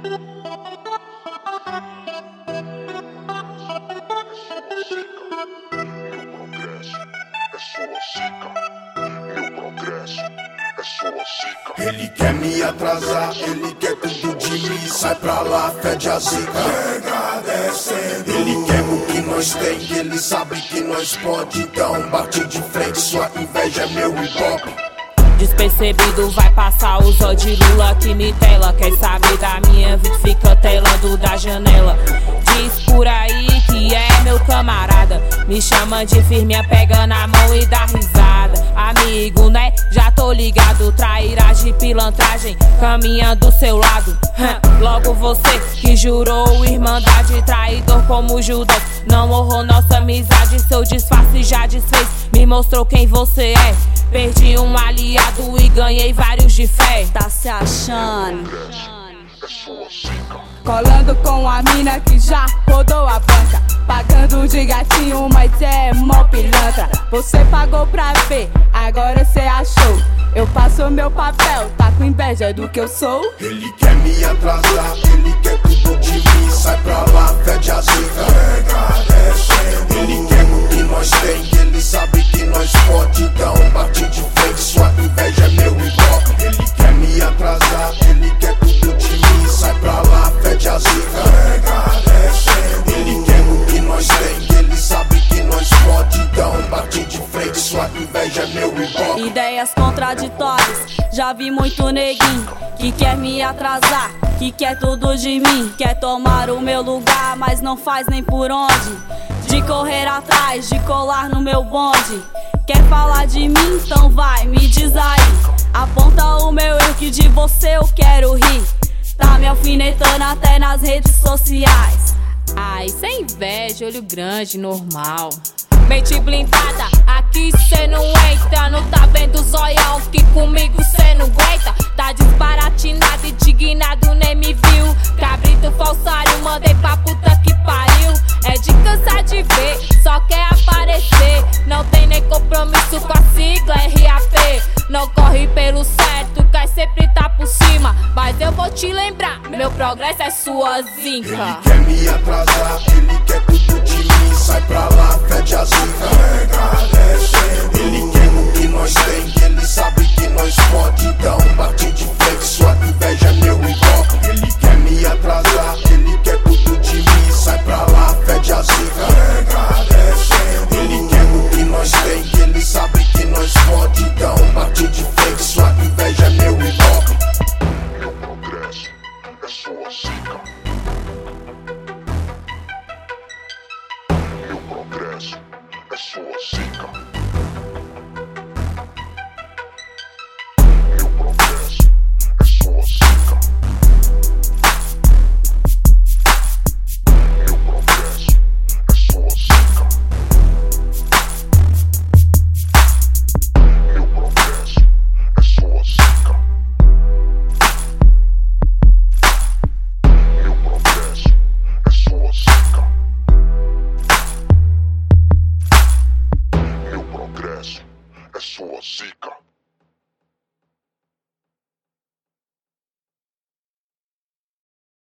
Ele quer me atrasar, ele quer tudo de mim. Sai pra lá, fede a zica. Ele quer o que nós tem, ele sabe que nós pode. Então bate de frente, sua inveja é meu hip-hop. Despercebido vai passar o zóio de Lula que me tela. Quer saber da minha vida, fica telando da janela. Diz por aí que é meu camarada, me chama de firme, pega na mão e dá risada. Amigo, né? Já tô ligado, trairagem, pilantragem, caminha do seu lado. Logo você que jurou irmandade, traidor como Judas, não honrou nossa amizade. Seu disfarce já desfez, me mostrou quem você é. Perdi um aliado e ganhei vários de fé. Tá se achando? Colando com a mina que já rodou a banca, pagando de gatinho, mas é mó pilantra. Você pagou pra ver, agora cê achou. Eu faço meu papel, tá com inveja do que eu sou? Ele quer me atrasar, ele quer tudo de mim. Sai pra lá, fede a zica. Ele quer o que nós tem, ele sabe que nós pode. Então bate de frente, sua inveja é meu hip-hop. Ele quer me atrasar, ele quer tudo de mim. Sai pra lá, fede a zica. Ele quer o que nós tem, ele sabe que nós pode. Então bate de frente, sua inveja é meu hip-hop. Ideias contraditórias, já vi muito neguinho que quer me atrasar, que quer tudo de mim, quer tomar o meu lugar, mas não faz nem por onde. De correr atrás, de colar no meu bonde. Quer falar de mim? Então vai, me diz aí. Aponta o meu erro que de você eu quero rir. Tá me alfinetando até nas redes sociais. Ai, sem inveja, olho grande, normal. Mente blindada, aqui cê não entra. Não tá vendo o zoião que comigo cê não aguenta. Tá desbaratinado, indignado, nem me viu. Cabrito falsário, mandei pra puta que pariu. É de cansar de ver, só quer aparecer. Não tem nem compromisso com a sigla RAP. Não corre pelo certo, quer sempre tá por cima. Mas eu vou te lembrar, meu progresso é sua zinca. Ele quer me atrasar, ele quer tudo de mim. Sai pra lá, fede a zica. Ele quer o que nós tem, ele sabe que nós pode. Então bate de frente, sua inveja é meu hip-hop.